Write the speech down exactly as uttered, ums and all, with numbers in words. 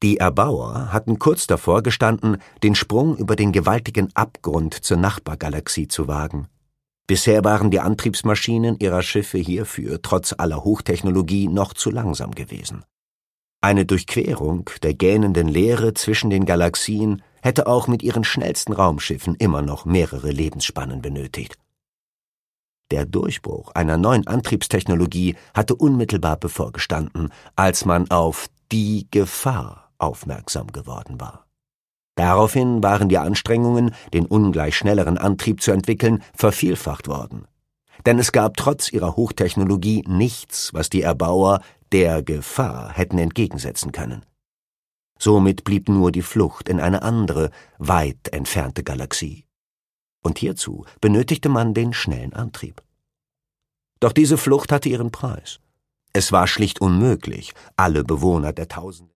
Die Erbauer hatten kurz davor gestanden, den Sprung über den gewaltigen Abgrund zur Nachbargalaxie zu wagen. Bisher waren die Antriebsmaschinen ihrer Schiffe hierfür trotz aller Hochtechnologie noch zu langsam gewesen. Eine Durchquerung der gähnenden Leere zwischen den Galaxien hätte auch mit ihren schnellsten Raumschiffen immer noch mehrere Lebensspannen benötigt. Der Durchbruch einer neuen Antriebstechnologie hatte unmittelbar bevorgestanden, als man auf die Gefahr aufmerksam geworden war. Daraufhin waren die Anstrengungen, den ungleich schnelleren Antrieb zu entwickeln, vervielfacht worden. Denn es gab trotz ihrer Hochtechnologie nichts, was die Erbauer der Gefahr hätten entgegensetzen können. Somit blieb nur die Flucht in eine andere, weit entfernte Galaxie. Und hierzu benötigte man den schnellen Antrieb. Doch diese Flucht hatte ihren Preis. Es war schlicht unmöglich, alle Bewohner der Tausende